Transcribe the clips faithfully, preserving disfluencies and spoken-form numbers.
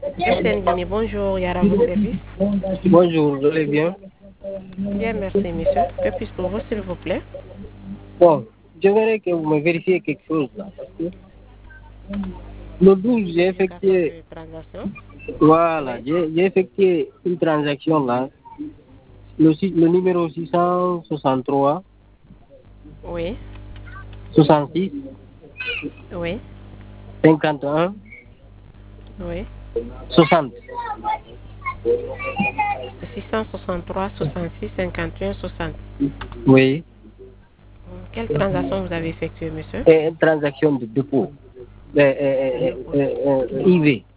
M T N Guinée, bonjour, Yara, vos services. Bonjour, vous allez bien? Bien, merci, monsieur. Que puis-je pour vous, s'il vous plaît? Bon, j'aimerais que vous me vérifiez quelque chose là. Parce que le douze, j'ai Vérification effectué, de transaction. voilà, Oui, j'ai j'ai effectué une transaction là. Le, site- le numéro six cent soixante-trois, oui, soixante-six, oui, cinquante et un, oui. soixante. six cent soixante-trois, soixante-six, cinquante et un, soixante. Oui. Quelle transaction vous avez effectuée, monsieur? Et une transaction de dépôt. Euh, euh, De euh, euh, euh, I V.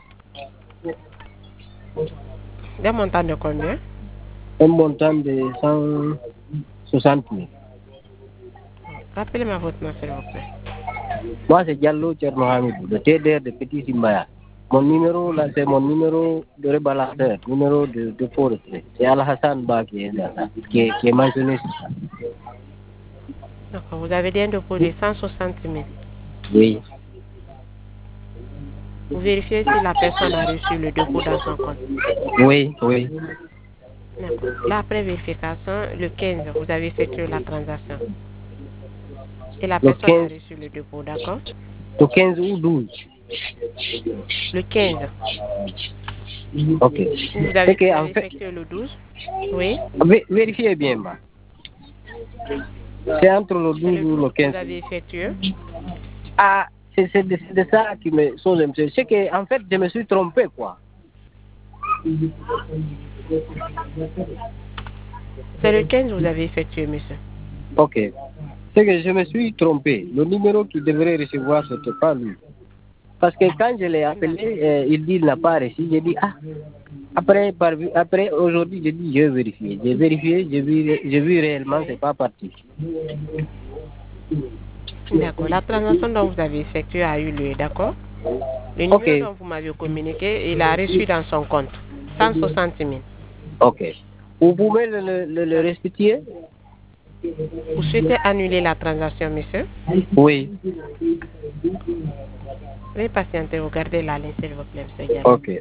Des montants de combien? Un montant de cent soixante mille. Rappelez-moi votre nom, s'il vous plaît. Moi, c'est Diallo Tchernohamidou, le T D R de Petit Simbaya. Mon numéro, là, c'est mon numéro de rebalanceur, numéro de dépôt retrait. C'est Al-Hassan Ba qui est, là, qui est, qui est mentionné sur ça. D'accord, vous avez dit un dépôt de cent soixante mille. Oui. Vous vérifiez si la personne a reçu le dépôt dans son compte. Oui, oui. D'accord. Là, après vérification, le quinze, vous avez effectué la transaction. Et la Le personne a quinze, reçu le dépôt, d'accord? le quinze ou douze. Le quinze. Ok. Vous C'est avez, vous qu'en avez fait, effectué le douze. Oui. vé- vérifiez bien, bah. C'est entre le C'est douze le ou douze le que vous quinze. avez effectué. Ah, c'est c'est de, c'est de ça qui me sont monsieur. C'est qu'en fait, je me suis trompé, quoi. C'est le quinze que vous avez effectué, monsieur. Ok. C'est que je me suis trompé. Le numéro qu'il devrait recevoir, ce n'était pas lui. Parce que quand je l'ai appelé, euh, il dit qu'il n'a pas reçu. J'ai dit, ah, après, par, après aujourd'hui, j'ai dit, je vais vérifier. J'ai vérifié, j'ai vu, j'ai vu réellement, c'est Oui. pas parti. D'accord. La transaction dont vous avez effectué a eu lieu, d'accord? Le Ok, numéro dont vous m'avez communiqué, il a reçu dans son compte cent soixante mille. ok. Vous pouvez le, le, le, le restituer? Vous souhaitez annuler la transaction, monsieur? Oui. Veuillez patienter, regardez la ligne, s'il vous plaît, monsieur Diallo. Ok.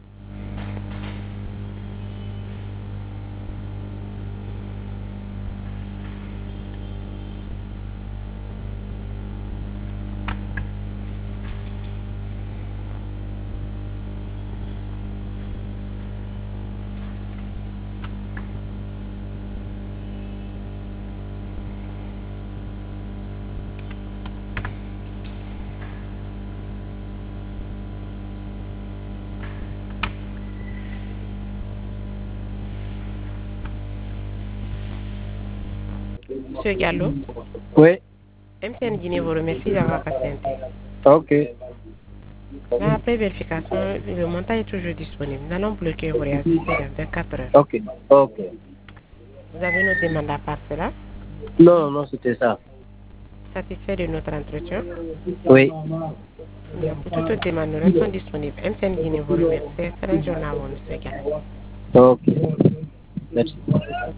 Monsieur Diallo, Oui. M T N Guinée vous remercie d'avoir patienté. Ok. Là, après vérification, le montant est toujours disponible. Nous allons bloquer vos réactivités dans vingt-quatre heures. Ok. Ok. Vous avez une demande à part cela? Non, non, non, c'était ça. Satisfait de notre entretien? Oui. Bien, pour toute demande, nous restons disponibles. M T N Guinée vous remercie. Excellente journée à vous, monsieur Diallo. Ok. Merci.